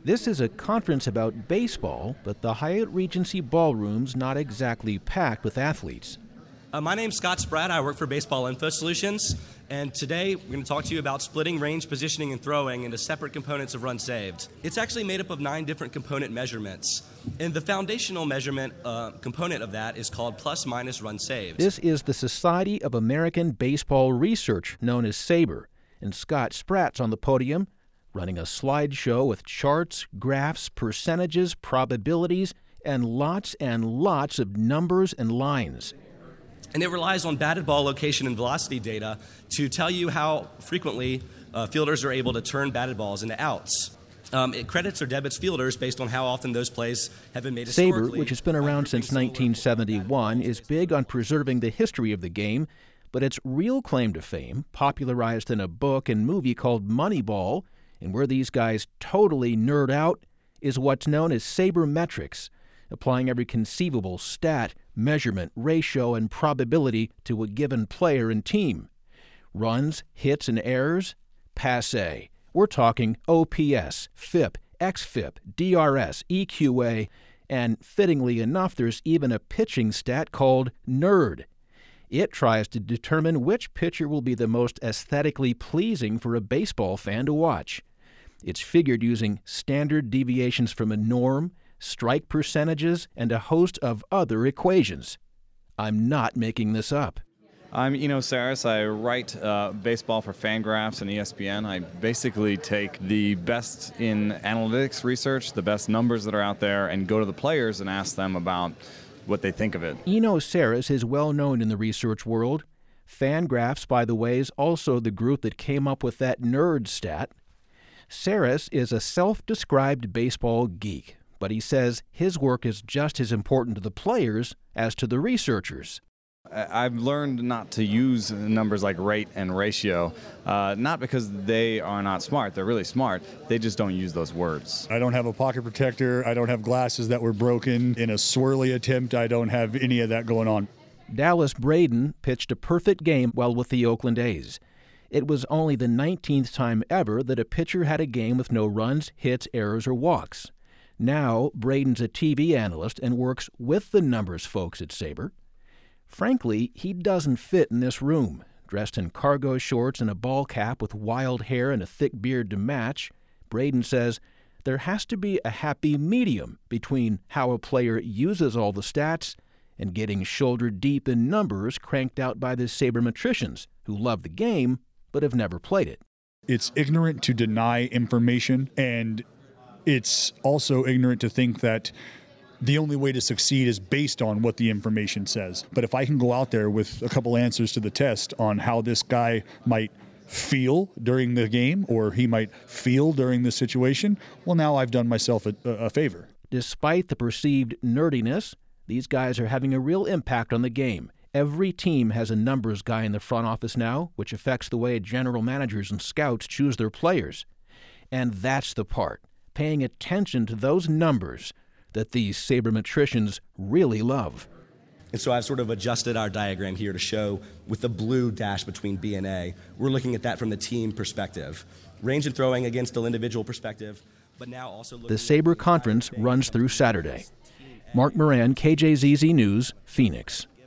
This is a conference about baseball, but the Hyatt Regency Ballroom's not exactly packed with athletes. My name's Scott Spratt. I work for Baseball Info Solutions, and today we're going to talk to you about splitting range, positioning, and throwing into separate components of runs saved. It's actually made up of 9 different component measurements, and the foundational measurement component of that is called plus-minus runs saved. This is the Society of American Baseball Research, known as SABR, and Scott Spratt's on the podium, running a slideshow with charts, graphs, percentages, probabilities, and lots of numbers and lines. And it relies on batted ball location and velocity data to tell you how frequently fielders are able to turn batted balls into outs. It credits or debits fielders based on how often those plays have been made historically. SABR, which has been around since 1971, is big on preserving the history of the game, but its real claim to fame, popularized in a book and movie called Moneyball, and where these guys totally nerd out, is what's known as sabermetrics, applying every conceivable stat, measurement, ratio, and probability to a given player and team. Runs, hits, and errors? Passé. We're talking OPS, FIP, XFIP, DRS, EQA, and fittingly enough, there's even a pitching stat called NERD. It tries to determine which pitcher will be the most aesthetically pleasing for a baseball fan to watch. It's figured using standard deviations from a norm, strike percentages, and a host of other equations. I'm not making this up. I'm Eno Saris. I write baseball for Fangraphs and ESPN. I basically take the best in analytics research, the best numbers that are out there, and go to the players and ask them about what they think of it. Eno Saris is well known in the research world. Fangraphs, by the way, is also the group that came up with that nerd stat. Saris is a self-described baseball geek, but he says his work is just as important to the players as to the researchers. I've learned not to use numbers like rate and ratio, not because they are not smart. They're really smart. They just don't use those words. I don't have a pocket protector. I don't have glasses that were broken in a swirly attempt. I don't have any of that going on. Dallas Braden pitched a perfect game while with the Oakland A's. It was only the 19th time ever that a pitcher had a game with no runs, hits, errors, or walks. Now, Braden's a TV analyst and works with the numbers folks at SABR. Frankly, he doesn't fit in this room. Dressed in cargo shorts and a ball cap with wild hair and a thick beard to match, Braden says there has to be a happy medium between how a player uses all the stats and getting shoulder deep in numbers cranked out by the sabermetricians who love the game but have never played it. It's ignorant to deny information, and it's also ignorant to think that the only way to succeed is based on what the information says. But if I can go out there with a couple answers to the test on how this guy might feel during the game or he might feel during the situation, well, now I've done myself a favor. Despite the perceived nerdiness, these guys are having a real impact on the game. Every team has a numbers guy in the front office now, which affects the way general managers and scouts choose their players. And that's the part, paying attention to those numbers, that these sabermetricians really love. And so I've sort of adjusted our diagram here to show with the blue dash between B and A. We're looking at that from the team perspective. Range and throwing against the individual perspective, but now also looking the SABR conference runs through Saturday. Mark Moran, KJZZ News, Phoenix.